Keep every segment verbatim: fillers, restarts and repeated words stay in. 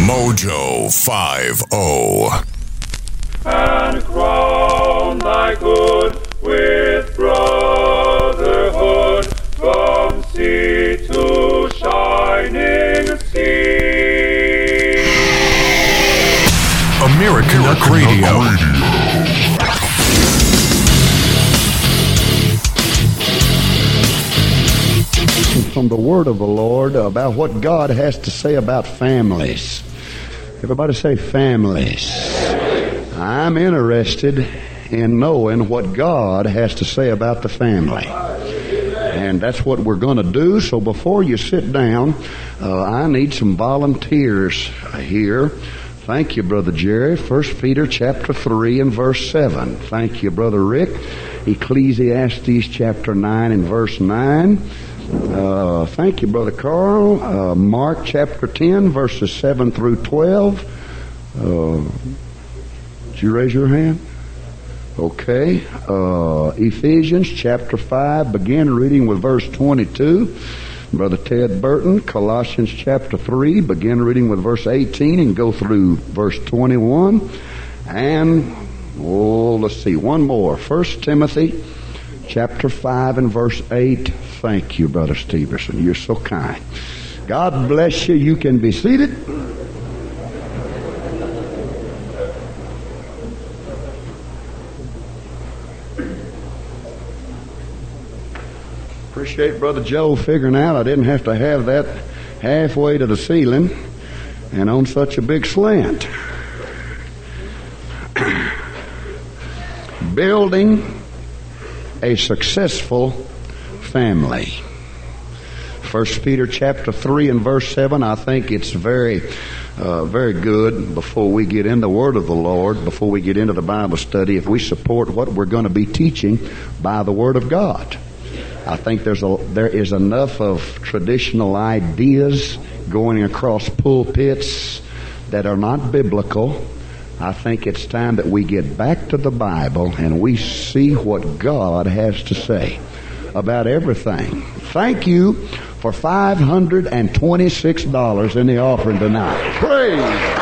Mojo five oh. And crown thy good with brotherhood from sea to shining sea. American American Radio. Radio. From the word of the Lord about what God has to say about families. Everybody say families. I'm interested in knowing what God has to say about the family. And that's what we're going to do. So before you sit down, uh, I need some volunteers here. Thank you, Brother Jerry. First Peter chapter three and verse seven. Thank you, Brother Rick. Ecclesiastes chapter nine and verse nine. Uh, thank you, Brother Carl. Uh, Mark chapter ten, verses seven through twelve. Uh, did you raise your hand? Okay. Uh, Ephesians chapter five, begin reading with verse twenty-two. Brother Ted Burton. Colossians chapter three, begin reading with verse eighteen and go through verse twenty-one. And, oh, let's see, one more. First Timothy chapter five and verse eight. Thank you, Brother Stevenson. You're so kind. God bless you. You can be seated. Appreciate Brother Joe figuring out I didn't have to have that halfway to the ceiling and on such a big slant. Building a successful family. First Peter chapter three and verse seven. I think it's very, uh, very good before we get in the Word of the Lord, before we get into the Bible study, if we support what we're going to be teaching by the Word of God. I think there's a, there is enough of traditional ideas going across pulpits that are not biblical. I think it's time that we get back to the Bible and we see what God has to say about everything. Thank you for five hundred twenty-six dollars in the offering tonight. Praise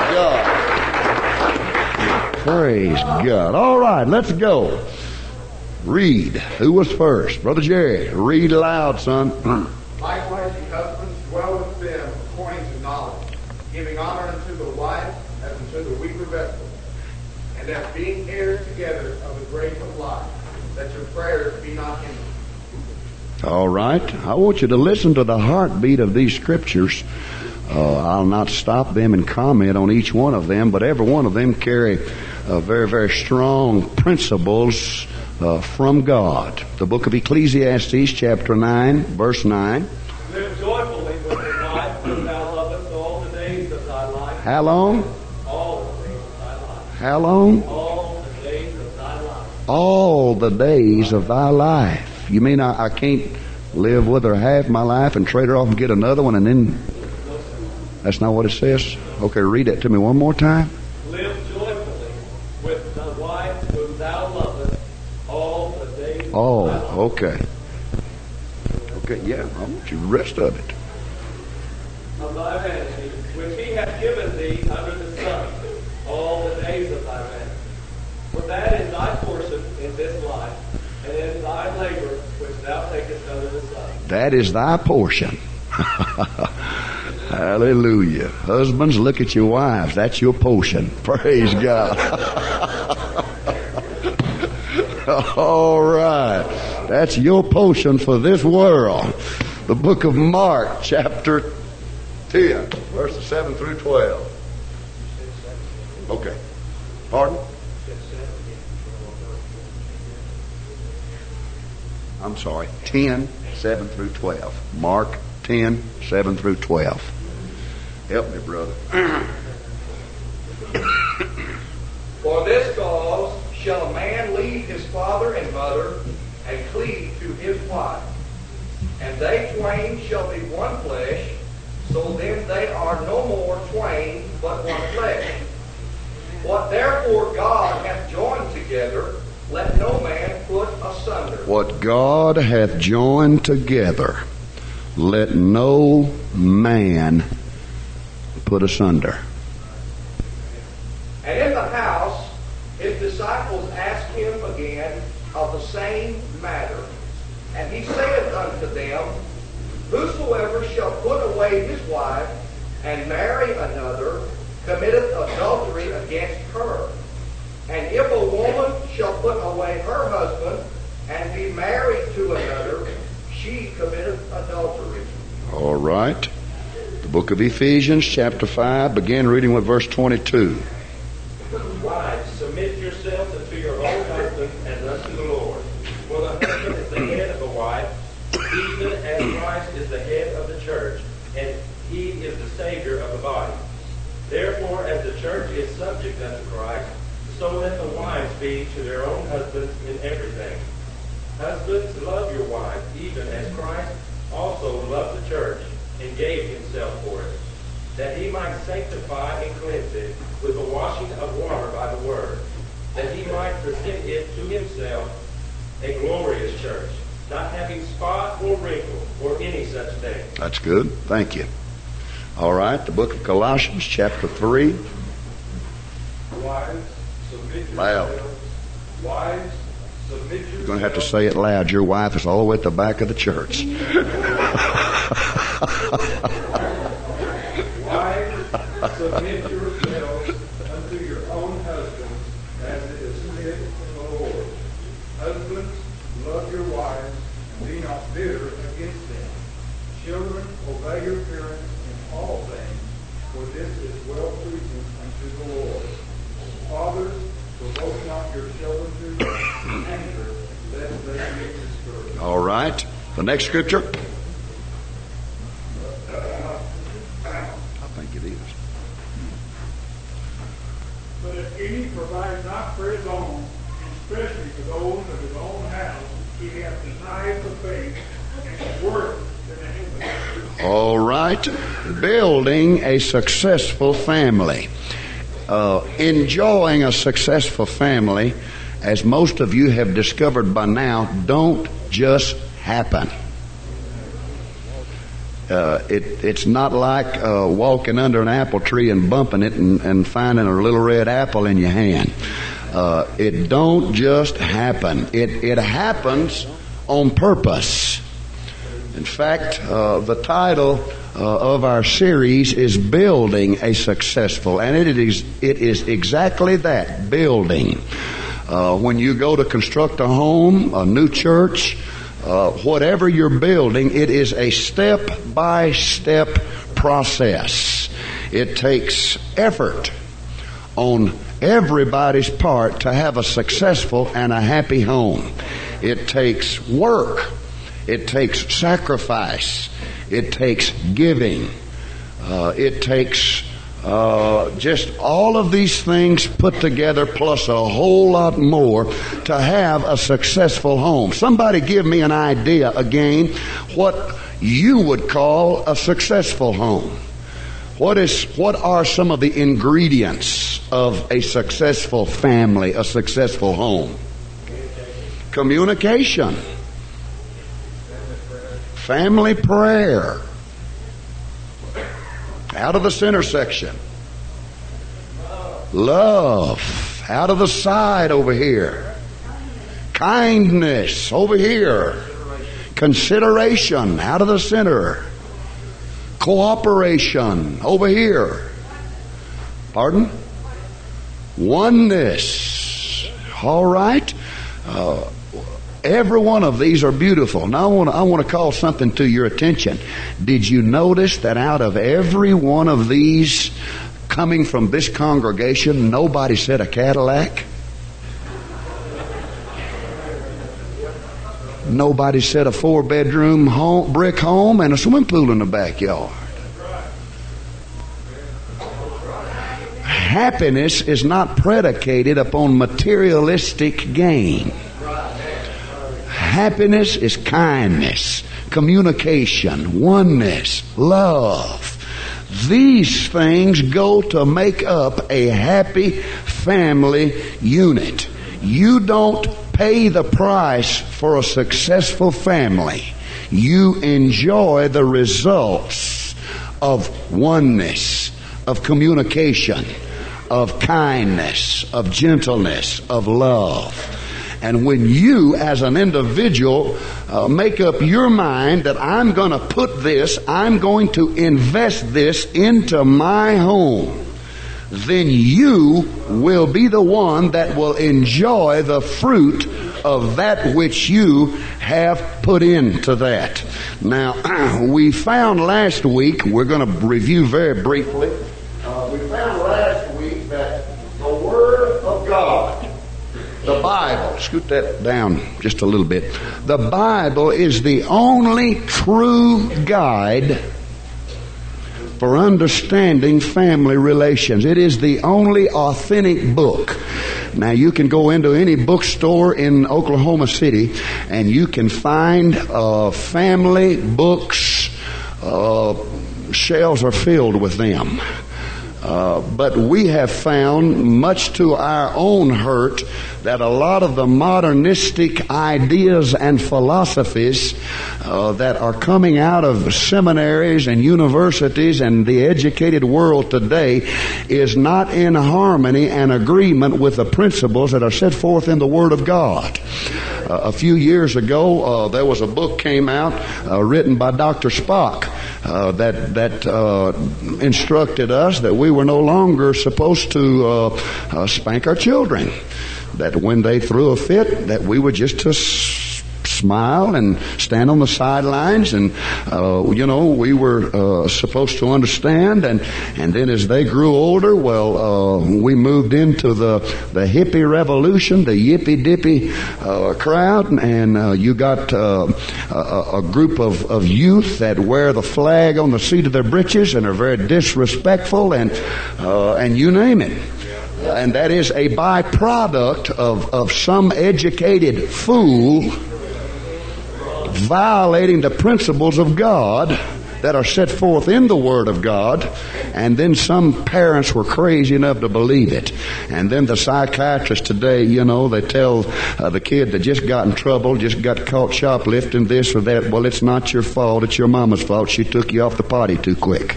God. Praise God. All right, let's go. Read. Who was first? Brother Jerry. Read loud, son. Likewise, ye husbands, dwell with them according to knowledge, giving honor unto the wife as unto the weaker vessel, and as being heirs together of the grace of life, that your prayers be not hindered. All right. I want you to listen to the heartbeat of these scriptures. Uh, I'll not stop them and comment on each one of them, but every one of them carry uh, very, very strong principles uh, from God. The book of Ecclesiastes, chapter nine, verse nine. Live joyfully with thy wife, whom thou lovest all the days of thy life. How long? All the days of thy life. How long? All the days of thy life. All the days of thy life. You mean I, I can't live with her half my life and trade her off and get another one and then... That's not what it says? Okay, read that to me one more time. Live joyfully with the wife whom thou lovest all the days Oh, of thy life. okay. Okay, yeah, I want you the rest of it. Of thy vanity, which he hath given thee under the sun, all the days of thy vanity. For that is thy portion in this life, and in thy labor which thou takest under the sun. That is thy portion. Hallelujah. Husbands, look at your wives. That's your portion. Praise God. All right. That's your portion for this world. The book of Mark, chapter ten, verses seven through twelve. Okay. Pardon? I'm sorry. ten, seven through twelve. Mark ten, seven through twelve. Help me, brother. For this cause shall a man leave his father and mother, and cleave to his wife, and they twain shall be one flesh. So then they are no more twain, but one flesh. What therefore God hath joined together, let no man put asunder. What God hath joined together, let no man put asunder. same matter. And he saith unto them, Whosoever shall put away his wife and marry another committeth adultery against her. And if a woman shall put away her husband and be married to another, she committeth adultery. All right. The book of Ephesians, chapter five, begin reading with verse twenty-two. Wives, submit yourselves unto your own husband as unto the Lord. For the husband is the head of the wife, even as Christ is the head of the church, and he is the Savior of the body. Therefore, as the church is subject unto Christ, so let the wives be to their own husbands in everything. Husbands, love your wives, even as Christ also loved the church and gave himself for it, that he might sanctify and cleanse it with the washing of water by the word, that he might present it to himself a glorious church, not having spot or wrinkle or any such thing. That's good. Thank you. All right. The book of Colossians, chapter three. Wives, submit Loud. yourselves. Wives, submit yourselves. You're going to have to say it loud. Your wife is all the way at the back of the church. Wives, submit yourselves unto your own husbands, as it is fit in the Lord. Husbands, love your wives, and be not bitter against them. Children, obey your parents in all things, for this is well pleasing unto the Lord. Fathers, provoke not your children to anger, lest they be discouraged. All right. The next scripture. I think it is. But if any provide not for his own, and especially for those of his own house, he hath denied the faith and is worse than a hypocrite. All right. Building a successful family. Uh, enjoying a successful family, as most of you have discovered by now, don't just happen. Uh, it, it's not like uh, walking under an apple tree and bumping it and, and finding a little red apple in your hand. Uh, it don't just happen. It, it happens on purpose. In fact, uh, the title uh, of our series is Building a Successful, and it is it is exactly that, building. Uh, when you go to construct a home, a new church, uh, whatever you're building, it is a step-by-step process. It takes effort on everybody's part to have a successful and a happy home. It takes work. It takes sacrifice. It takes giving. Uh, it takes uh, just all of these things put together plus a whole lot more to have a successful home. Somebody give me an idea again what you would call a successful home. What is? What are some of the ingredients of a successful family, a successful home? Communication. Family prayer. Out of the center section. Love. Out of the side over here. Kindness over here. Consideration. Out of the center. Cooperation over here. Pardon? Oneness. All right. Uh, Every one of these are beautiful. Now I want to, I want to call something to your attention. Did you notice that out of every one of these coming from this congregation, nobody said a Cadillac? Nobody said a four-bedroom home, brick home and a swimming pool in the backyard. Happiness is not predicated upon materialistic gain. Happiness is kindness, communication, oneness, love. These things go to make up a happy family unit. You don't pay the price for a successful family. You enjoy the results of oneness, of communication, of kindness, of gentleness, of love. And when you as an individual uh, make up your mind that I'm going to put this, I'm going to invest this into my home, then you will be the one that will enjoy the fruit of that which you have put into that. Now, we found last week, we're going to review very briefly, uh, we found last week that the Word of God, the Bible, scoot that down just a little bit, the Bible is the only true guide for understanding family relations. It is the only authentic book. Now, you can go into any bookstore in Oklahoma City and you can find uh, family books. Uh, shelves are filled with them. Uh, but we have found, much to our own hurt, that a lot of the modernistic ideas and philosophies uh, that are coming out of seminaries and universities and the educated world today is not in harmony and agreement with the principles that are set forth in the Word of God. Uh, a few years ago, uh, there was a book came out uh, written by Doctor Spock uh, that that uh, instructed us that we were no longer supposed to uh, uh, spank our children. That when they threw a fit, that we were just to s- smile and stand on the sidelines, and uh, you know we were uh, supposed to understand. And and then as they grew older, well, uh, we moved into the the hippie revolution, the yippy dippy uh, crowd, and uh, you got uh, a, a group of, of youth that wear the flag on the seat of their breeches and are very disrespectful, and uh, and you name it. And that is a byproduct of, of some educated fool violating the principles of God that are set forth in the Word of God, and then some parents were crazy enough to believe it. And then the psychiatrists today, you know, they tell uh, the kid that just got in trouble, just got caught shoplifting this or that, well, it's not your fault, it's your mama's fault. She took you off the potty too quick.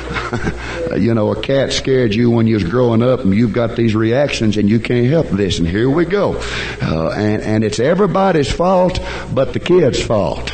You know, a cat scared you when you was growing up, and you've got these reactions and you can't help this, and here we go. Uh, and, and it's everybody's fault but the kid's fault.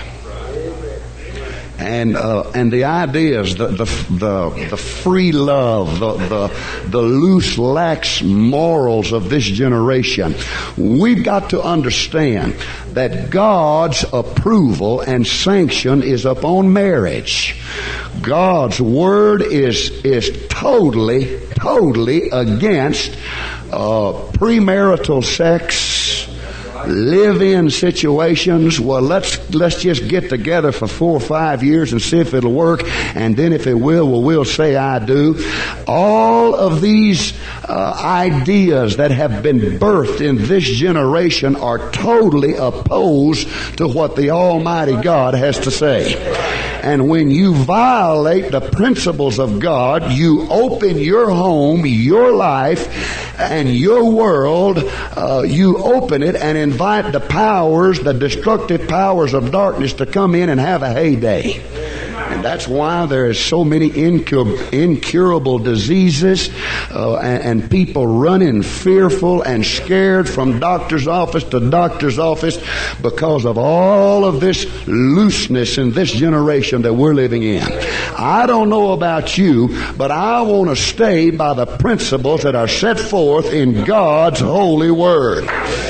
And uh, and the ideas, the the the, the free love, the, the the loose, lax morals of this generation, we've got to understand that God's approval and sanction is upon marriage. God's word is is totally, totally against uh, premarital sex, live-in situations. Well, let's let's just get together for four or five years and see if it'll work, and then if it will, well, we'll say I do. All of these uh, ideas that have been birthed in this generation are totally opposed to what the Almighty God has to say. And when you violate the principles of God, you open your home, your life, and your world, uh, you open it and invite the powers, the destructive powers of darkness to come in and have a heyday. And that's why there is so many incur- incurable diseases uh, and, and people running fearful and scared from doctor's office to doctor's office because of all of this looseness in this generation that we're living in. I don't know about you, but I want to stay by the principles that are set forth in God's holy word.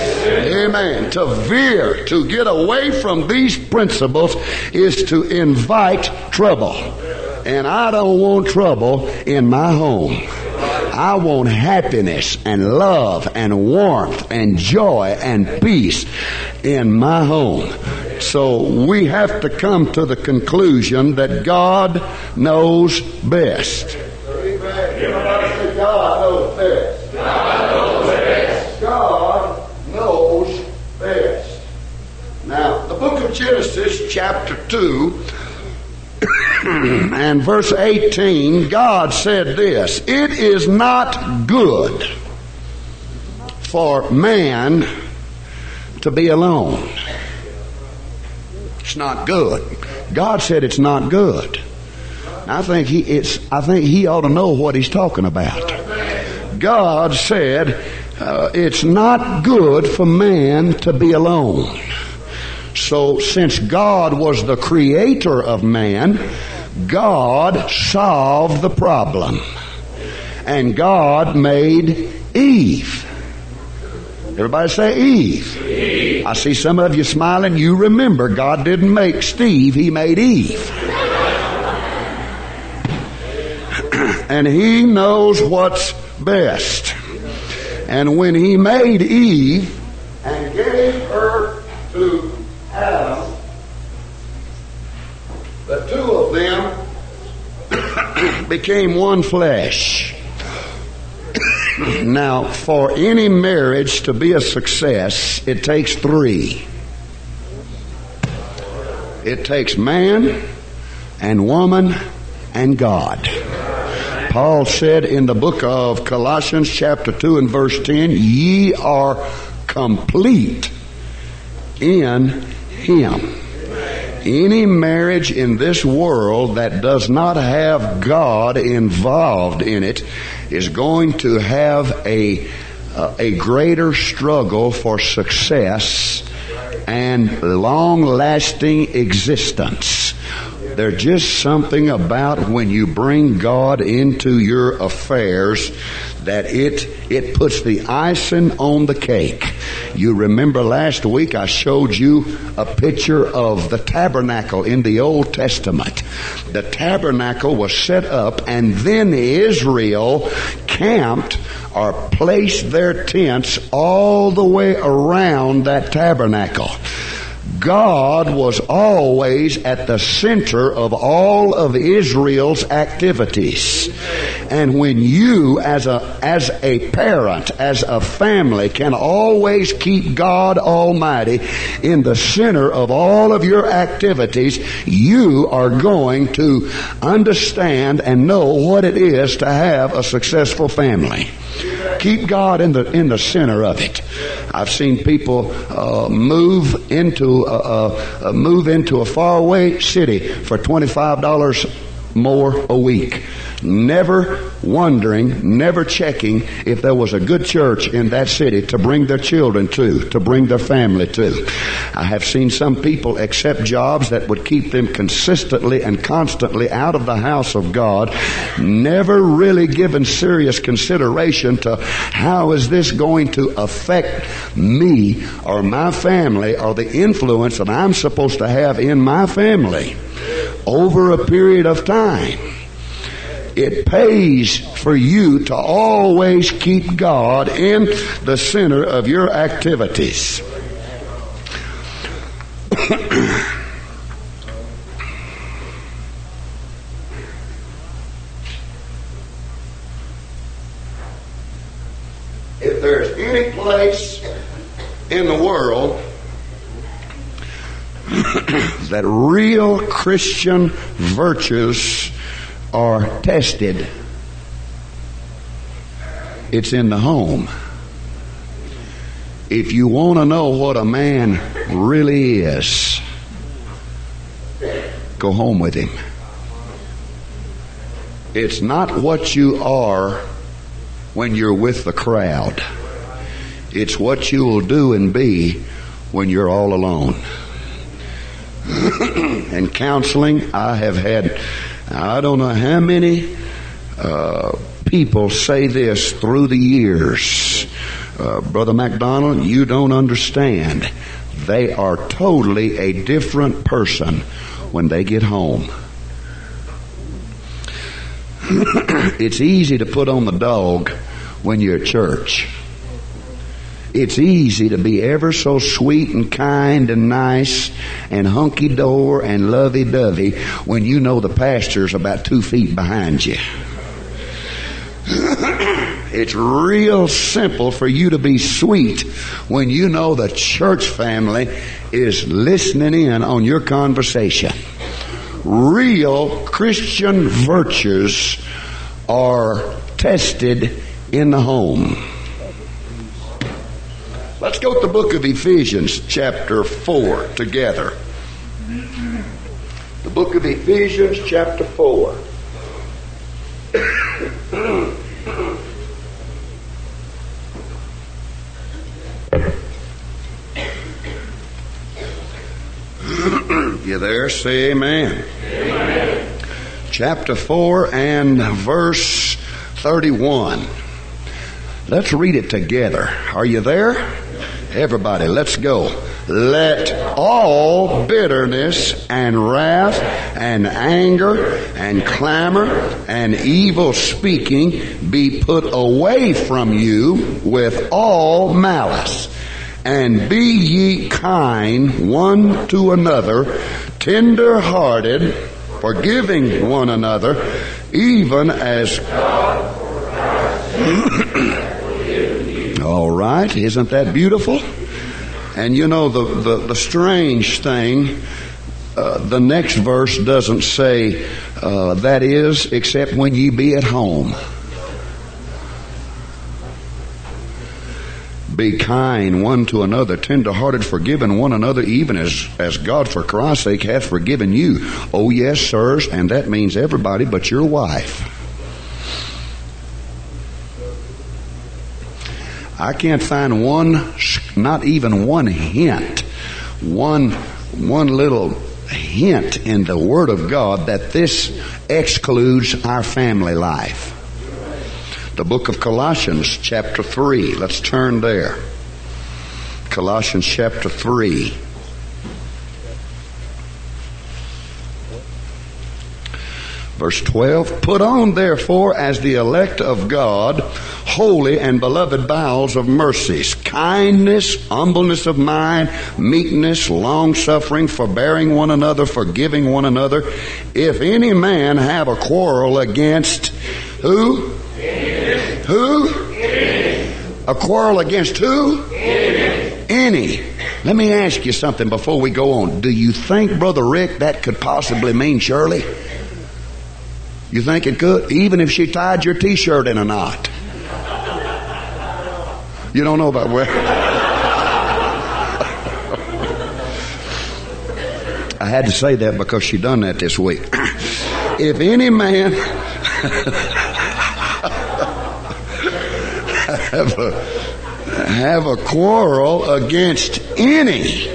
Amen. To veer, to get away from these principles is to invite trouble. And I don't want trouble in my home. I want happiness and love and warmth and joy and peace in my home. So we have to come to the conclusion that God knows best. Everybody say God knows best. God knows best. God knows best. Now, the book of Genesis, chapter two, and verse eighteen, God said this: "It is not good for man to be alone." It's not good. God said it's not good. I think he it's I think he ought to know what he's talking about. God said uh, it's not good for man to be alone. So since God was the creator of man, God solved the problem. And God made Eve. Everybody say Eve. Eve. I see some of you smiling. You remember God didn't make Steve, He made Eve. And He knows what's best. And when He made Eve and gave her to Adam, the two of them became one flesh. Now, for any marriage to be a success, it takes three. It takes man and woman and God. Paul said in the book of Colossians chapter two and verse ten, ye are complete in Him. Any marriage in this world that does not have God involved in it is going to have a uh, a greater struggle for success and long-lasting existence. There's just something about when you bring God into your affairs that it it puts the icing on the cake. You remember last week I showed you a picture of the tabernacle in the Old Testament. The tabernacle was set up, and then Israel camped or placed their tents all the way around that tabernacle. God was always at the center of all of Israel's activities. And when you, as a, as a parent, as a family, can always keep God Almighty in the center of all of your activities, you are going to understand and know what it is to have a successful family. Keep God in the in the center of it. I've seen people uh, move into a, a, move into a faraway city for twenty-five dollars more a week, never wondering, never checking if there was a good church in that city to bring their children to, to bring their family to. I have seen some people accept jobs that would keep them consistently and constantly out of the house of God, never really given serious consideration to how is this going to affect me or my family or the influence that I'm supposed to have in my family over a period of time. It pays for you to always keep God in the center of your activities. If there's any place in the world that real Christian virtues are tested, it's in the home. If you want to know what a man really is, go home with him. It's not what you are when you're with the crowd. It's what you will do and be when you're all alone. In counseling, I have had, I don't know how many uh, people say this through the years. Uh, Brother MacDonald, you don't understand. They are totally a different person when they get home. It's easy to put on the dog when you're at church. It's easy to be ever so sweet and kind and nice and hunky-dory and lovey-dovey when you know the pastor's about two feet behind you. It's real simple for you to be sweet when you know the church family is listening in on your conversation. Real Christian virtues are tested in the home. Let's go to the book of Ephesians chapter four together. The book of Ephesians chapter four. there, say amen. Amen. Chapter four and verse thirty-one. Let's read it together. Are you there? Everybody, let's go. Let all bitterness and wrath and anger and clamor and evil speaking be put away from you with all malice. And be ye kind one to another, tender-hearted, forgiving one another, even as all right, isn't that beautiful? And you know, the, the, the strange thing, uh, the next verse doesn't say, uh, that is, except when ye be at home. Be kind one to another, tender-hearted, forgiving one another, even as, as God for Christ's sake hath forgiven you. Oh yes, sirs, and that means everybody but your wife. I can't find one, not even one hint, one, one little hint in the Word of God that this excludes our family life. The book of Colossians, chapter three. Let's turn there. Colossians, chapter three. Verse twelve. Put on, therefore, as the elect of God, holy and beloved bowels of mercies, kindness, humbleness of mind, meekness, long-suffering, forbearing one another, forgiving one another. If any man have a quarrel against who? Any. Who? Any. A quarrel against who? Any. Any. Let me ask you something before we go on. Do you think, Brother Rick, that could possibly mean Shirley? You think it could? Even if she tied your t-shirt in a knot. You don't know about where. I had to say that because she done that this week. If any man have a, have a quarrel against any,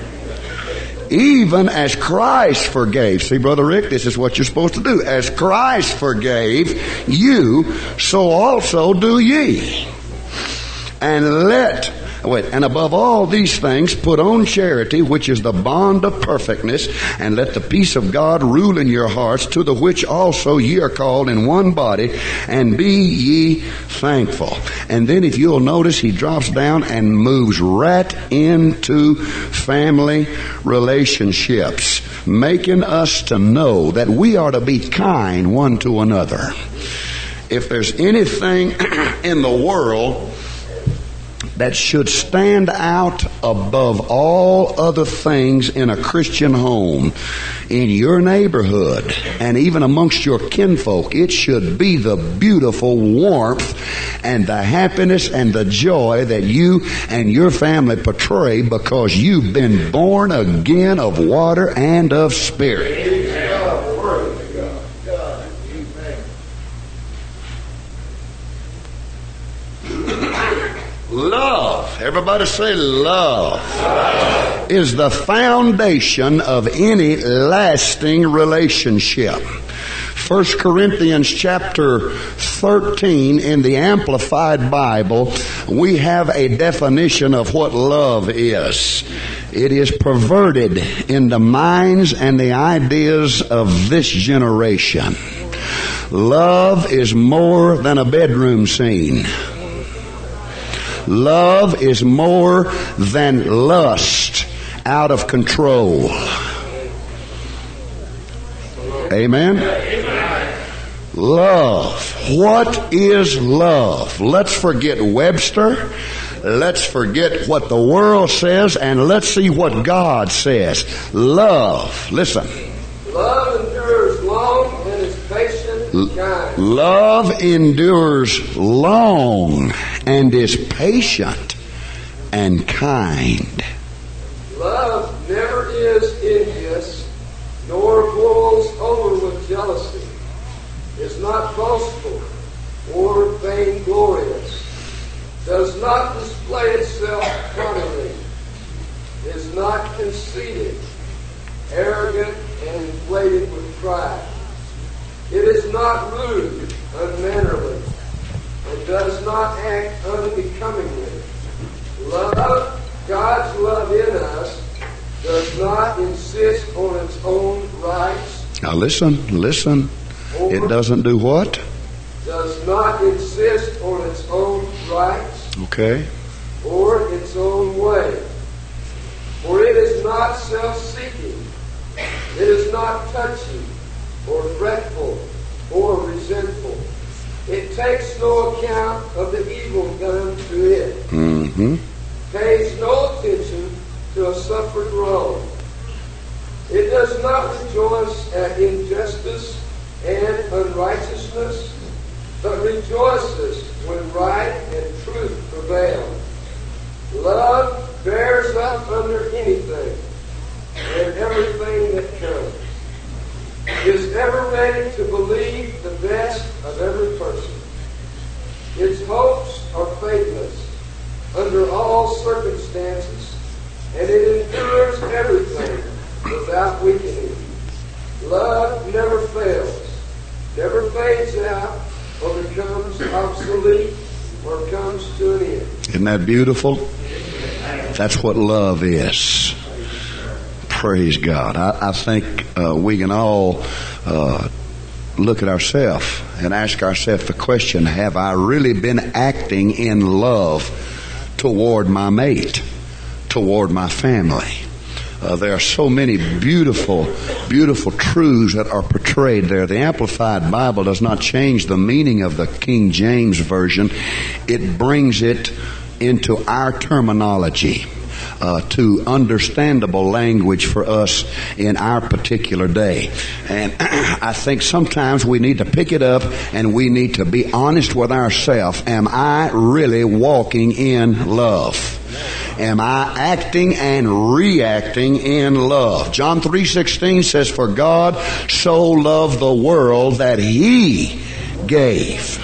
even as Christ forgave. See, Brother Rick, this is what you're supposed to do. As Christ forgave you, so also do ye. And let, wait, and above all these things, put on charity, which is the bond of perfectness, and let the peace of God rule in your hearts, to the which also ye are called in one body, and be ye thankful. And then if you'll notice, he drops down and moves right into family relationships, making us to know that we are to be kind one to another. If there's anything in the world that should stand out above all other things in a Christian home, in your neighborhood, and even amongst your kinfolk, it should be the beautiful warmth and the happiness and the joy that you and your family portray because you've been born again of water and of spirit. Love, everybody say love, love, is the foundation of any lasting relationship. First Corinthians chapter thirteen in the Amplified Bible, we have a definition of what love is. It is perverted in the minds and the ideas of this generation. Love is more than a bedroom scene. Love is more than lust out of control. Amen? Love. What is love? Let's forget Webster. Let's forget what the world says, and let's see what God says. Love. Listen. Love endures long and is patient and kind. Love endures long and is patient and kind. Love never is envious, nor boils over with jealousy, is not boastful or vainglorious, does not display itself prominently, is not conceited, arrogant, and inflated with pride. It is not rude, unmannerly, and does not act unbecomingly. Love, God's love in us, does not insist on its own rights. Now listen, listen. It doesn't do what? Does not insist on its own rights. Okay. Or its own way. For it is not self-seeking. It is not touchy, or fretful, or resentful. It takes no account of the evil done to it. Mm-hmm. Pays no attention to a suffered wrong. It does not rejoice at injustice and unrighteousness, but rejoices when right and truth prevail. Love bears up under anything and everything that comes. Is ever ready to believe the best of every person. Its hopes are faithless under all circumstances, and it endures everything without weakening. Love never fails, never fades out, or becomes obsolete, or comes to an end. Isn't that beautiful? That's what love is. Praise God. I, I think uh, we can all uh, look at ourselves and ask ourselves the question, have I really been acting in love toward my mate, toward my family? Uh, there are so many beautiful, beautiful truths that are portrayed there. The Amplified Bible does not change the meaning of the King James Version. It brings it into our terminology. Uh, to understandable language for us in our particular day. And I think sometimes we need to pick it up and we need to be honest with ourselves. Am I really walking in love? Am I acting and reacting in love? John three sixteen says, "For God so loved the world that He gave."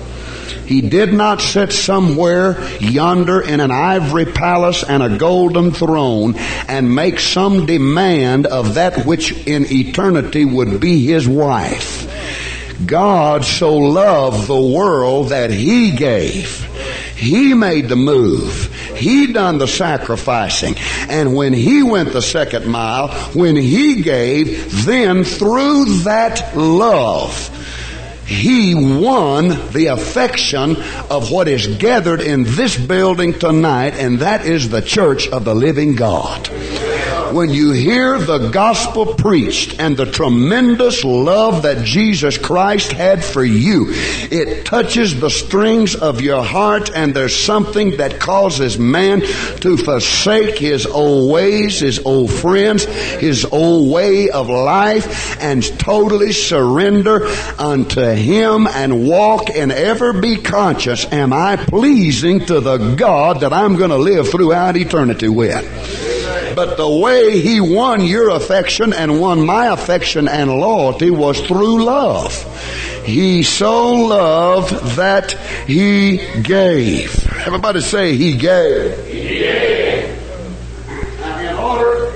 He did not sit somewhere yonder in an ivory palace and a golden throne and make some demand of that which in eternity would be His wife. God so loved the world that He gave. He made the move. He done the sacrificing. And when He went the second mile, when He gave, then through that love, He won the affection of what is gathered in this building tonight, and that is the church of the living God. When you hear the gospel preached and the tremendous love that Jesus Christ had for you, it touches the strings of your heart, and there's something that causes man to forsake his old ways, his old friends, his old way of life, and totally surrender unto Him and walk and ever be conscious, am I pleasing to the God that I'm going to live throughout eternity with? But the way He won your affection and won my affection and loyalty was through love. He so loved that He gave. Everybody say, He gave. He gave. Now, in order,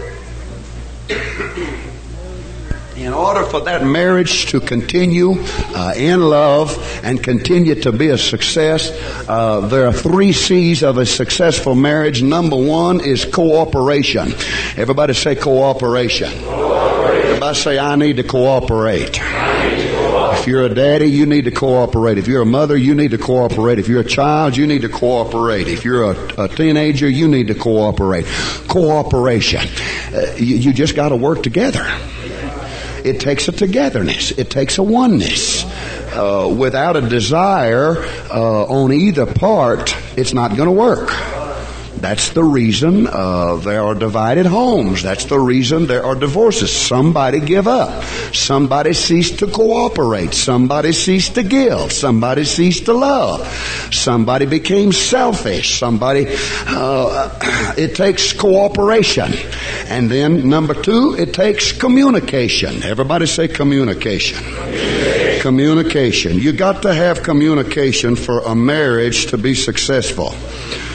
in order for that marriage to continue uh, in love and continue to be a success, uh, there are three C's of a successful marriage. Number one is cooperation. Everybody say cooperation. Cooperation. Everybody say, I need to cooperate. If you're a daddy, you need to cooperate. If you're a mother, you need to cooperate. If you're a child, you need to cooperate. If you're a, a teenager, you need to cooperate. Cooperation. Uh, you, you just got to work together. It takes a togetherness. It takes a oneness. Uh, without a desire uh, on either part, it's not going to work. That's the reason uh, there are divided homes. That's the reason there are divorces. Somebody give up. Somebody ceased to cooperate. Somebody ceased to give. Somebody ceased to love. Somebody became selfish. Somebody, uh, it takes cooperation. And then number two, it takes communication. Everybody say communication. Communication. Communication. You got to have communication for a marriage to be successful.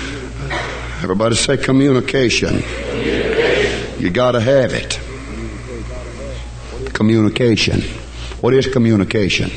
Everybody say communication. Communication. You got to have it. Communication. What is communication?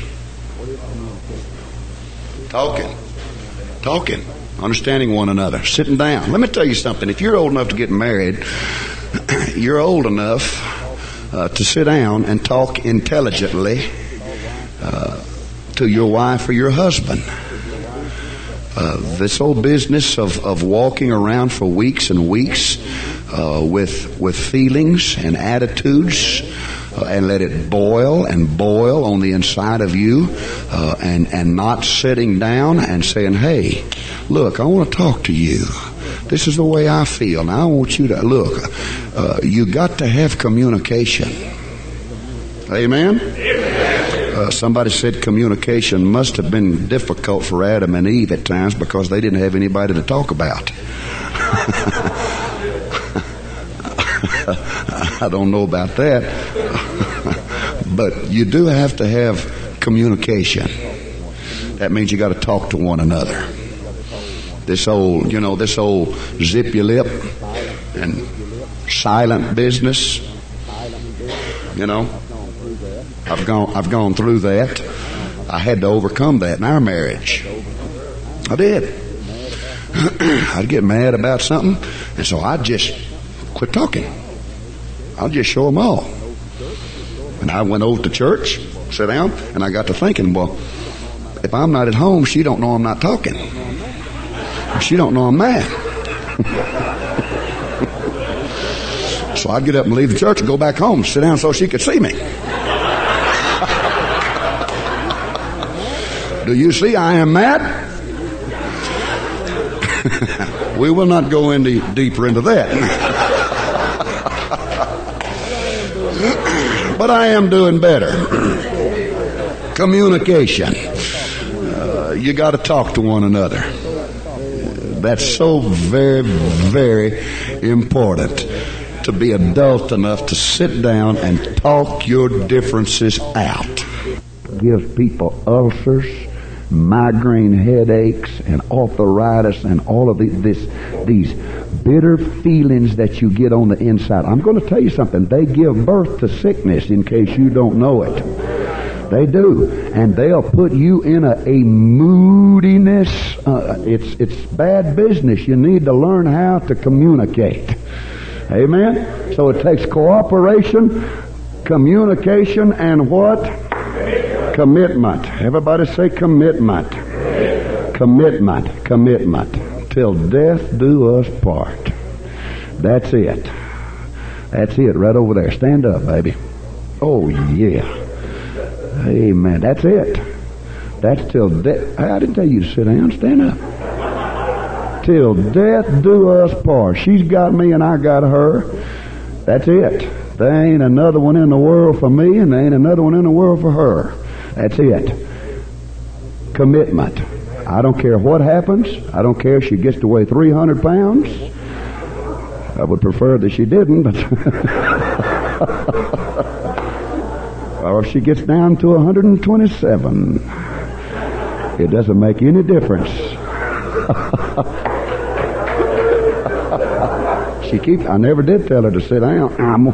Talking. Talking. Understanding one another. Sitting down. Let me tell you something. If you're old enough to get married, you're old enough uh, to sit down and talk intelligently uh, to your wife or your husband. Uh, this old business of, of walking around for weeks and weeks uh, with with feelings and attitudes uh, and let it boil and boil on the inside of you uh, and, and not sitting down and saying, hey, look, I want to talk to you. This is the way I feel. Now I want you to, look, uh, you got to have communication. Amen? Uh, somebody said communication must have been difficult for Adam and Eve at times because they didn't have anybody to talk about. I don't know about that. But you do have to have communication. That means you got to talk to one another. This old, you know, this old zip your lip and silent business, you know. I've gone I've gone through that. I had to overcome that in our marriage. I did. I'd get mad about something, and so I'd just quit talking. I'll just show them all. And I went over to church, sat down, and I got to thinking, well, if I'm not at home, she don't know I'm not talking. She don't know I'm mad. So I'd get up and leave the church and go back home, sit down so she could see me. Do you see I am mad? We will not go into deeper into that. But I am doing better. Communication. Uh, you got to talk to one another. That's so very, very important, to be adult enough to sit down and talk your differences out. Gives people ulcers, migraine headaches, and arthritis, and all of the, this, these bitter feelings that you get on the inside. I'm going to tell you something. They give birth to sickness, in case you don't know it. They do. And they'll put you in a, a moodiness. Uh, it's, it's bad business. You need to learn how to communicate. Amen? So it takes cooperation, communication, and what? Commitment. Everybody say commitment. Commitment. Commitment. Till death do us part. That's it. That's it right over there. Stand up, baby. Oh, yeah. Amen. That's it. That's till death. I didn't tell you to sit down. Stand up. Till death do us part. She's got me and I got her. That's it. There ain't another one in the world for me, and there ain't another one in the world for her. That's it. Commitment. I don't care what happens. I don't care if she gets to weigh three hundred pounds. I would prefer that she didn't, but or if she gets down to one hundred twenty-seven. It doesn't make any difference. She keeps, I never did tell her to sit down.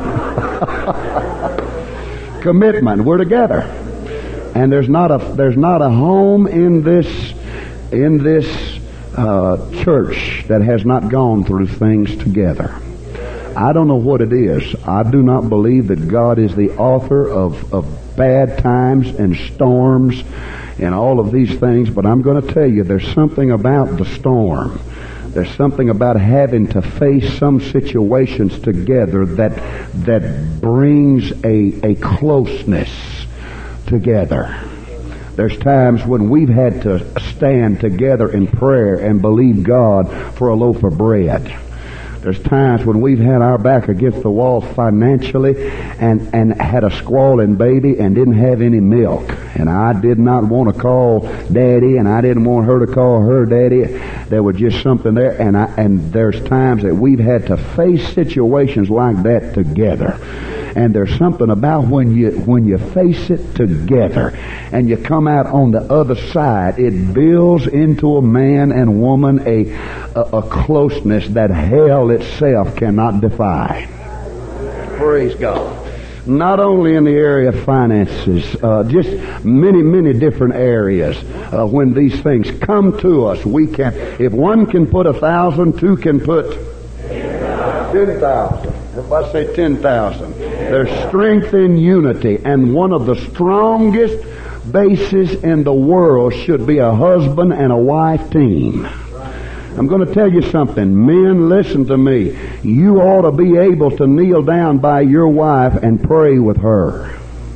Commitment. We're together. And there's not a there's not a home in this in this uh, church that has not gone through things together. I don't know what it is. I do not believe that God is the author of, of bad times and storms and all of these things, but I'm going to tell you, there's something about the storm. There's something about having to face some situations together that that brings a, a closeness together. There's times when we've had to stand together in prayer and believe God for a loaf of bread. There's times when we've had our back against the wall financially and, and had a squalling baby and didn't have any milk. And I did not want to call Daddy, and I didn't want her to call her Daddy. There was just something there. And, I, and there's times that we've had to face situations like that together. And there's something about when you when you face it together and you come out on the other side, it builds into a man and woman a, a, a closeness that hell itself cannot defy. Praise God. not only in the area of finances, uh, just many, many different areas. Uh, when these things come to us, we can, if one can put a thousand, two can put ten thousand. Everybody say ten thousand. There's strength in unity, and one of the strongest bases in the world should be a husband and a wife team. I'm going to tell you something. Men, listen to me. You ought to be able to kneel down by your wife and pray with her.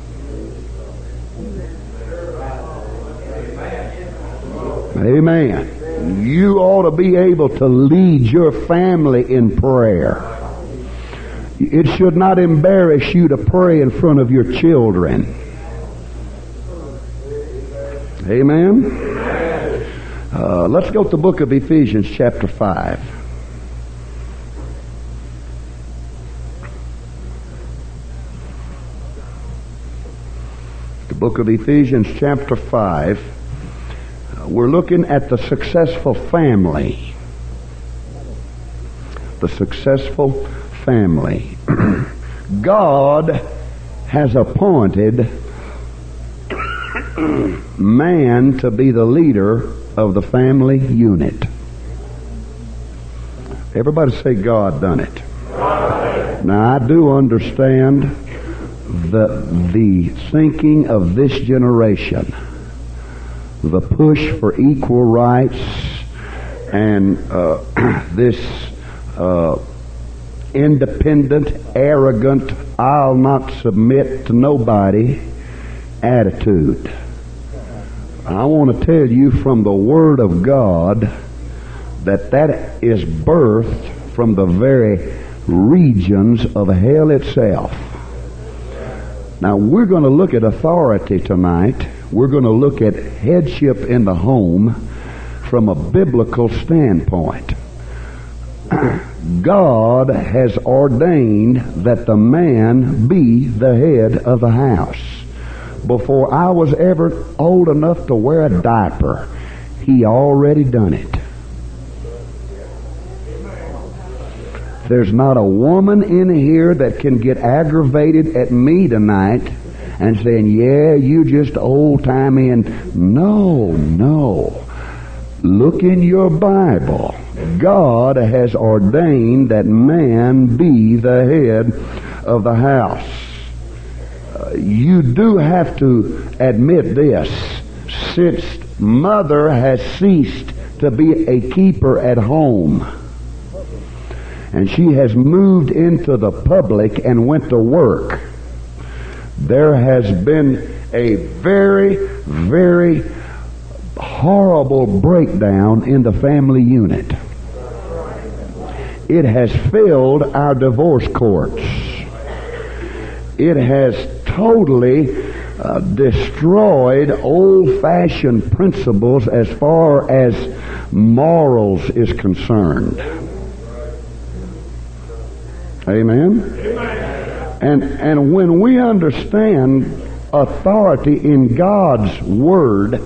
Amen. You ought to be able to lead your family in prayer. It should not embarrass you to pray in front of your children. Amen. Uh, let's go to the book of Ephesians chapter five. The book of Ephesians chapter five. Uh, we're looking at the successful family. The successful family. God has appointed man to be the leader of the family unit. Everybody say God done it. God. Now I do understand the, the thinking of this generation, the push for equal rights, and uh, this uh, independent, arrogant, I'll not submit to nobody attitude. I want to tell you from the Word of God that that is birthed from the very regions of hell itself. Now we're going to look at authority tonight. We're going to look at headship in the home from a biblical standpoint. God has ordained that the man be the head of the house. Before I was ever old enough to wear a diaper, He already done it. There's not a woman in here that can get aggravated at me tonight and saying, yeah, you just old-timey, and no, no. Look in your Bible. God has ordained that man be the head of the house. You do have to admit this. Since mother has ceased to be a keeper at home, and she has moved into the public and went to work, there has been a very, very horrible breakdown in the family unit. It has filled our divorce courts. It has totally uh, destroyed old-fashioned principles as far as morals is concerned. Amen? Amen. And, and when we understand authority in God's Word,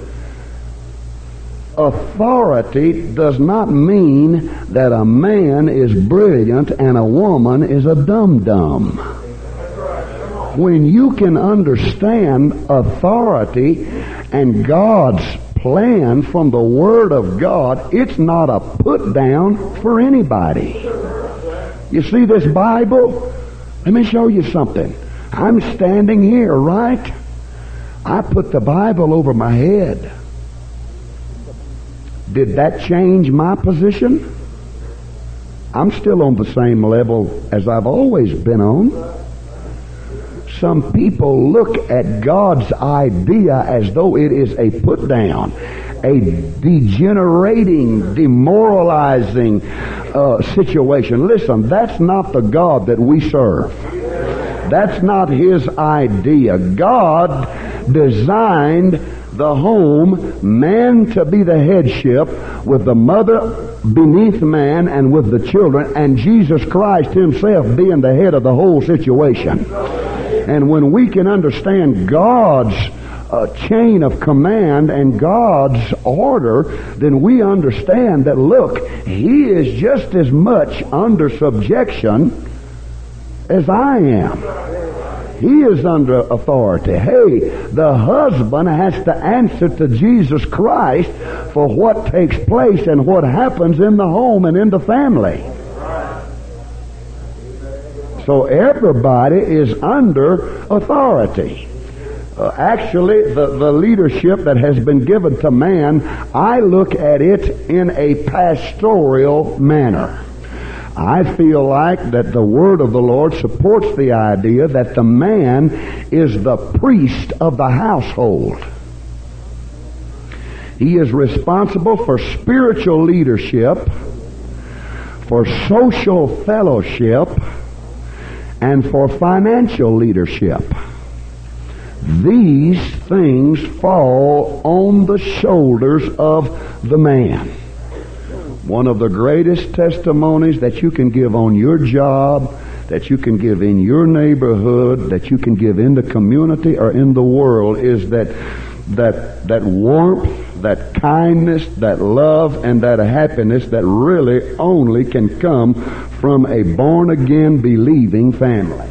authority does not mean that a man is brilliant and a woman is a dum-dum. When you can understand authority and God's plan from the Word of God, it's not a put down for anybody. You see this Bible? Let me show you something. I'm standing here, right? I put the Bible over my head. Did that change my position? I'm still on the same level as I've always been on. Some people look at God's idea as though it is a put down, a degenerating, demoralizing uh, situation. Listen, that's not the God that we serve. That's not His idea. God designed the home, man to be the headship, with the mother beneath man and with the children, and Jesus Christ Himself being the head of the whole situation. And when we can understand God's uh, chain of command and God's order, then we understand that, look, He is just as much under subjection as I am. He is under authority. Hey, the husband has to answer to Jesus Christ for what takes place and what happens in the home and in the family. So everybody is under authority. Uh, actually, the, the leadership that has been given to man, I look at it in a pastoral manner. I feel like that the Word of the Lord supports the idea that the man is the priest of the household. He is responsible for spiritual leadership, for social fellowship, and for financial leadership. These things fall on the shoulders of the man. One of the greatest testimonies that you can give on your job, that you can give in your neighborhood, that you can give in the community or in the world is that that that warmth, that kindness, that love, and that happiness that really only can come from a born-again believing family.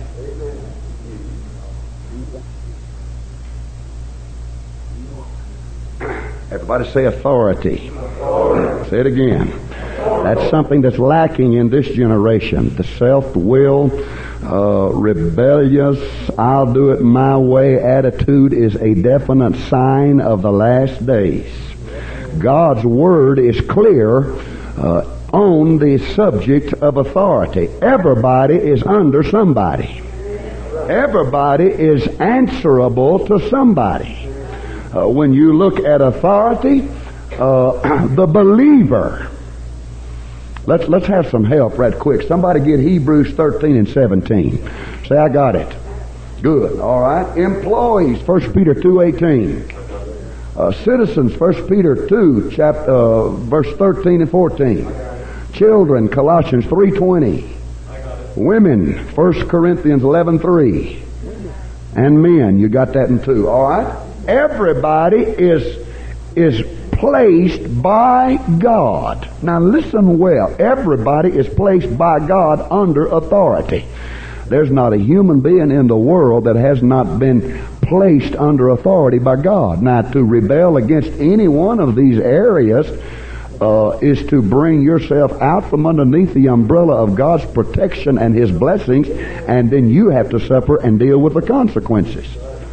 Everybody say authority. Authority. Say it again. Authority. That's something that's lacking in this generation. The self-will, uh, rebellious, I'll do it my way attitude is a definite sign of the last days. God's Word is clear uh, on the subject of authority. Everybody is under somebody. Everybody is answerable to somebody. Uh, when you look at authority, uh, the believer. Let's let's have some help right quick. Somebody get Hebrews thirteen and seventeen. Say, I got it. Good. All right. Employees, First Peter two eighteen. Uh, citizens, First Peter two, chapter, uh, verse thirteen and fourteen. Children, Colossians three twenty. Women, First Corinthians eleven three. And men, you got that in two. All right. Everybody is is placed by God. Now listen well. Everybody is placed by God under authority. There's not a human being in the world that has not been placed under authority by God. Now to rebel against any one of these areas uh, is to bring yourself out from underneath the umbrella of God's protection and His blessings, and then you have to suffer and deal with the consequences.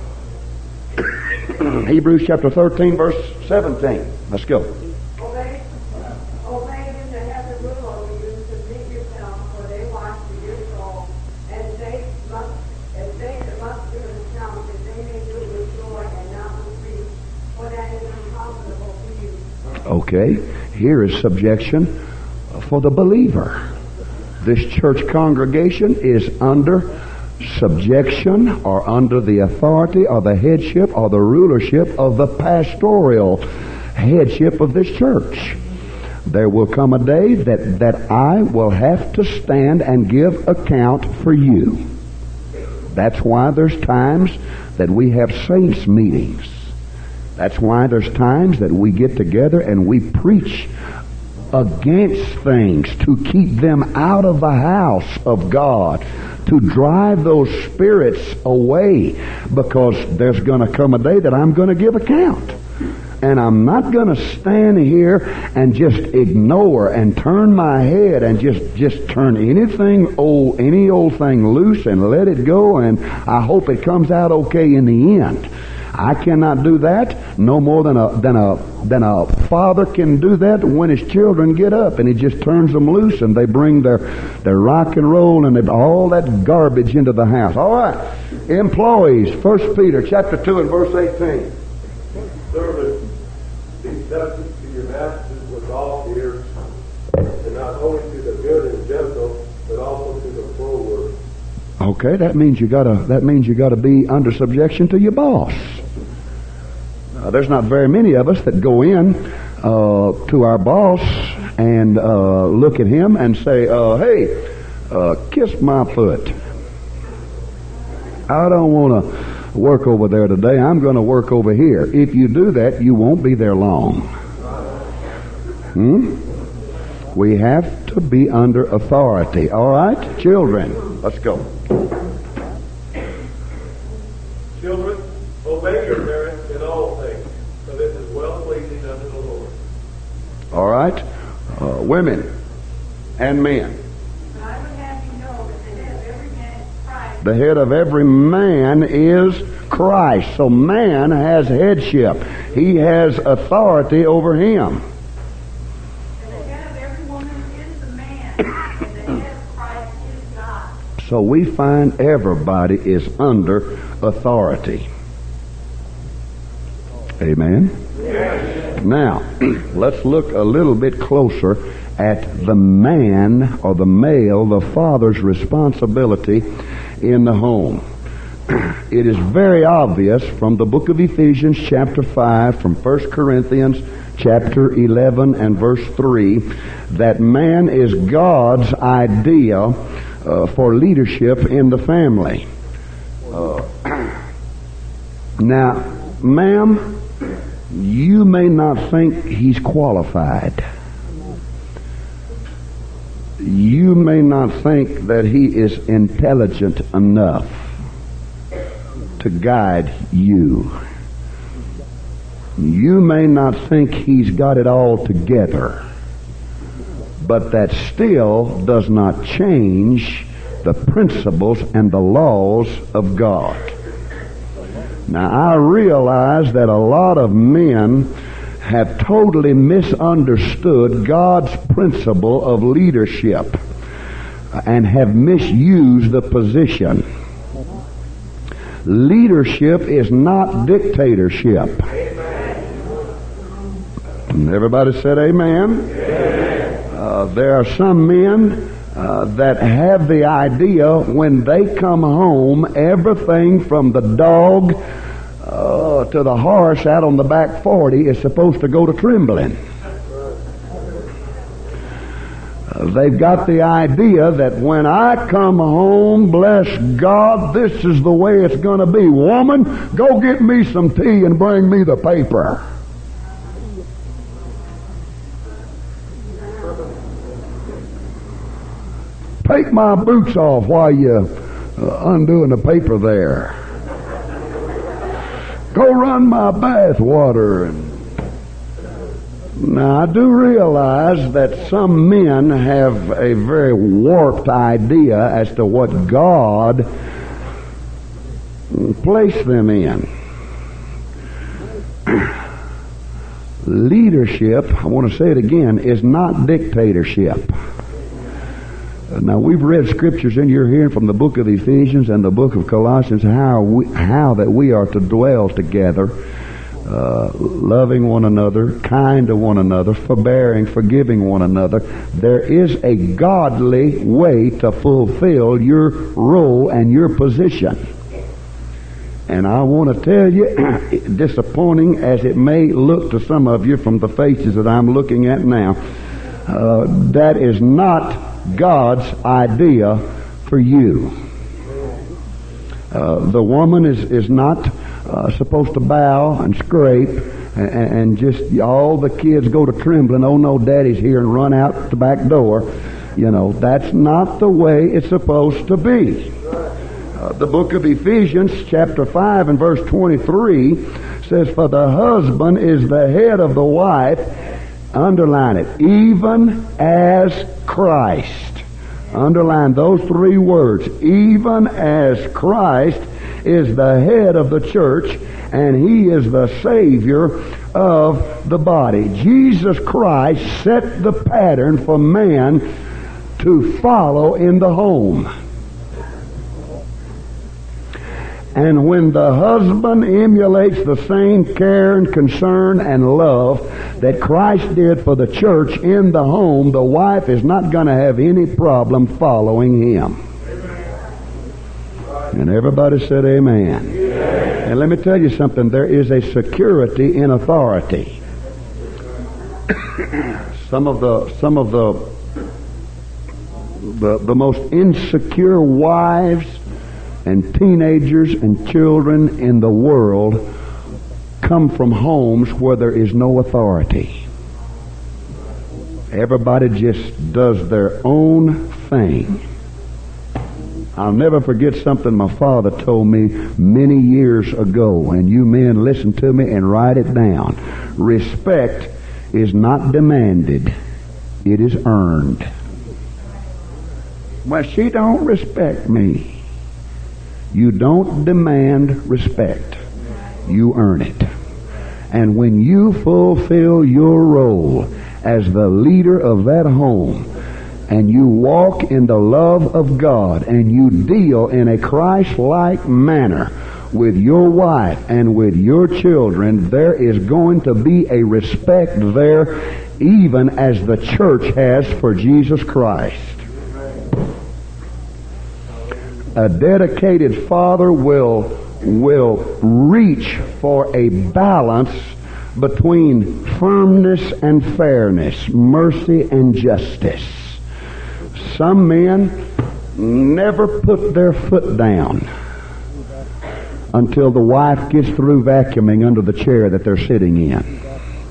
Hebrews chapter thirteen, verse seventeen. Let's go. Obey, obey them that have the rule over you, submit yourself, for they watch for your soul, and they must, as they that must give an account, that they may do it with joy and not with grief, for that is unprofitable for you. Okay, here is subjection for the believer. This church congregation is under subjection or under the authority or the headship or the rulership of the pastoral headship of this church. There will come a day that, that I will have to stand and give account for you. That's why there's times that we have saints meetings. That's why there's times that we get together and we preach against things to keep them out of the house of God, to drive those spirits away, because there's going to come a day that I'm going to give account. And I'm not going to stand here and just ignore and turn my head and just, just turn anything old, any old thing loose and let it go, and I hope it comes out okay in the end. I cannot do that no more than a than a than a father can do that when his children get up and he just turns them loose and they bring their their rock and roll and all that garbage into the house. All right, employees, First Peter chapter two and verse eighteen. Servants, be subject to your masters with all fear, and not only to the good and gentle, but also to the froward. Okay, that means you gotta that means you gotta be under subjection to your boss. Uh, there's not very many of us that go in uh, to our boss and uh, look at him and say, uh, "Hey, uh, kiss my foot. I don't want to work over there today. I'm going to work over here." If you do that, you won't be there long. Hmm? We have to be under authority. All right, children, let's go. All right? Uh, women and men. I would have you know that the head of every man is Christ. The head of every man is Christ. So man has headship. He has authority over him. And the head of every woman is the man. And the head of Christ is God. So we find everybody is under authority. Amen? Yes. Now, let's look a little bit closer at the man or the male, the father's responsibility in the home. It is very obvious from the book of Ephesians chapter five, from First Corinthians chapter eleven and verse three, that man is God's idea uh, for leadership in the family. Uh, now, ma'am, you may not think he's qualified. You may not think that he is intelligent enough to guide you. You may not think he's got it all together, but that still does not change the principles and the laws of God. Now, I realize that a lot of men have totally misunderstood God's principle of leadership and have misused the position. Leadership is not dictatorship. And everybody said amen? Uh, there are some men uh, that have the idea when they come home, everything from the dog uh, to the horse out on the back forty is supposed to go to trembling. Uh, they've got the idea that when I come home, bless God, this is the way it's going to be. Woman, go get me some tea and bring me the paper. Take my boots off while you're uh, undoing the paper there. Go run my bath water. And now, I do realize that some men have a very warped idea as to what God placed them in. Leadership, I want to say it again, is not dictatorship. Now, we've read scriptures in your hearing from the book of Ephesians and the book of Colossians, how we, how that we are to dwell together, uh, loving one another, kind to one another, forbearing, forgiving one another. There is a godly way to fulfill your role and your position. And I want to tell you, disappointing as it may look to some of you from the faces that I'm looking at now, uh, that is not God's idea for you. Uh, the woman is, is not uh, supposed to bow and scrape and, and just all the kids go to trembling, oh no, daddy's here, and run out the back door. You know, that's not the way it's supposed to be. Uh, the book of Ephesians chapter five and verse twenty-three says, for the husband is the head of the wife, underline it, even as Christ. Underline those three words. Even as Christ is the head of the church, and He is the Savior of the body. Jesus Christ set the pattern for man to follow in the home. And when the husband emulates the same care and concern and love that Christ did for the church in the home, the wife is not going to have any problem following him. And everybody said amen. Amen. And let me tell you something, there is a security in authority. some of the some of the the, the most insecure wives and teenagers and children in the world come from homes where there is no authority. Everybody just does their own thing. I'll never forget something my father told me many years ago, and you men listen to me and write it down. Respect is not demanded, it is earned. Well, she don't respect me. You don't demand respect. You earn it. And when you fulfill your role as the leader of that home, and you walk in the love of God, and you deal in a Christ-like manner with your wife and with your children, there is going to be a respect there, even as the church has for Jesus Christ. A dedicated father will will reach for a balance between firmness and fairness, mercy and justice. Some men never put their foot down until the wife gets through vacuuming under the chair that they're sitting in.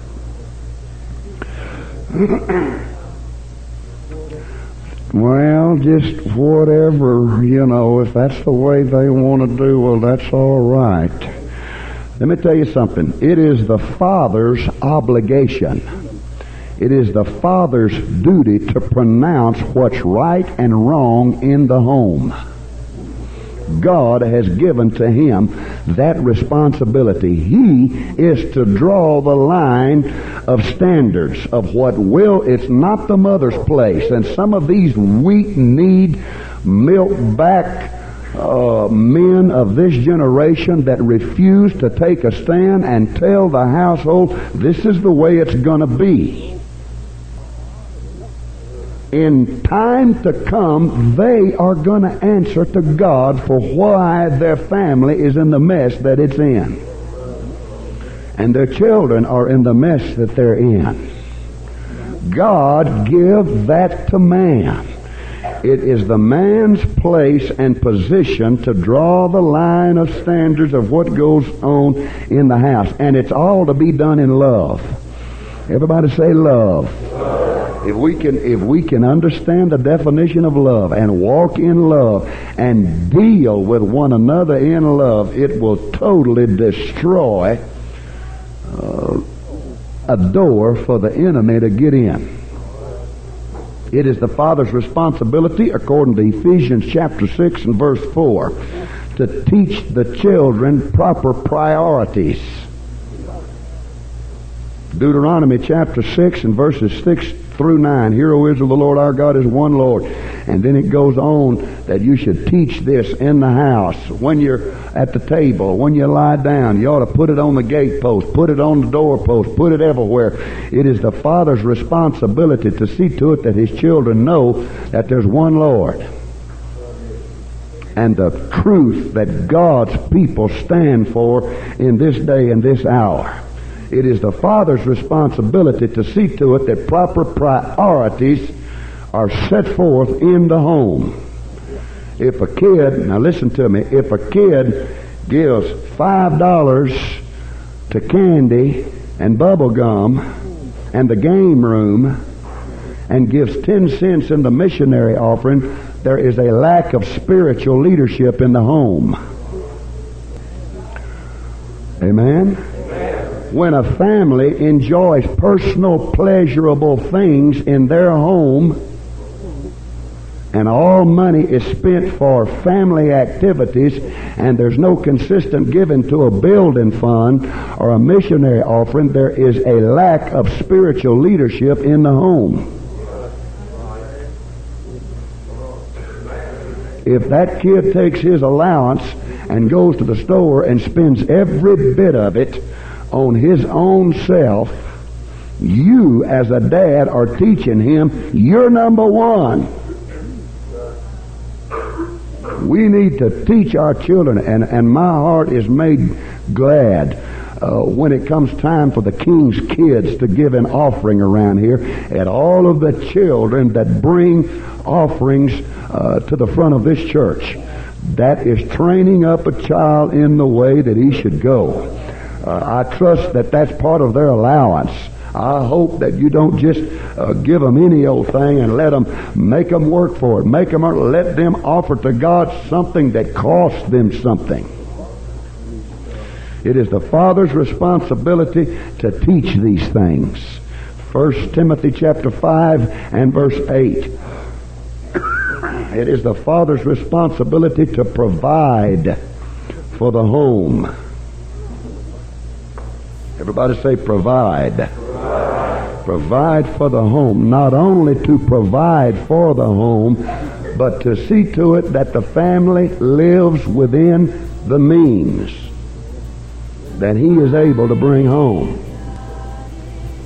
Well, just whatever, you know, if that's the way they want to do, well, that's all right. Let me tell you something. It is the father's obligation. It is the father's duty to pronounce what's right and wrong in the home. God has given to him that responsibility. He is to draw the line of standards of what will. It's not the mother's place. And some of these weak-kneed, milk-back uh, men of this generation that refuse to take a stand and tell the household, this is the way it's going to be. In time to come, they are going to answer to God for why their family is in the mess that it's in. And their children are in the mess that they're in. God give that to man. It is the man's place and position to draw the line of standards of what goes on in the house. And it's all to be done in love. Everybody say love. If we can, if we can understand the definition of love and walk in love and deal with one another in love, it will totally destroy uh, a door for the enemy to get in. It is the father's responsibility, according to Ephesians chapter six and verse four, to teach the children proper priorities. Deuteronomy chapter six and verses six through nine. Hear, O Israel, the Lord our God is one Lord. And then it goes on that you should teach this in the house, when you're at the table, when you lie down. You ought to put it on the gatepost, put it on the doorpost, put it everywhere. It is the father's responsibility to see to it that his children know that there's one Lord. And the truth that God's people stand for in this day and this hour. It is the father's responsibility to see to it that proper priorities are set forth in the home. If a kid, now listen to me, if a kid gives five dollars to candy and bubble gum and the game room and gives ten cents in the missionary offering, there is a lack of spiritual leadership in the home. Amen? When a family enjoys personal pleasurable things in their home and all money is spent for family activities and there's no consistent giving to a building fund or a missionary offering, there is a lack of spiritual leadership in the home. If that kid takes his allowance and goes to the store and spends every bit of it on his own self, you as a dad are teaching him, you're number one. We need to teach our children, and, and my heart is made glad uh, when it comes time for the king's kids to give an offering around here, at all of the children that bring offerings uh, to the front of this church. That is training up a child in the way that he should go. Uh, I trust that that's part of their allowance. I hope that you don't just uh, give them any old thing and let them make them work for it. Make them let them offer to God something that costs them something. It is the father's responsibility to teach these things. First Timothy chapter five and verse eight. It is the father's responsibility to provide for the home. Everybody say provide. Provide. Provide for the home. Not only to provide for the home, but to see to it that the family lives within the means that he is able to bring home.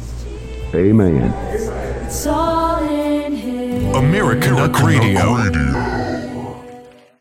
Amen. American Rock Radio.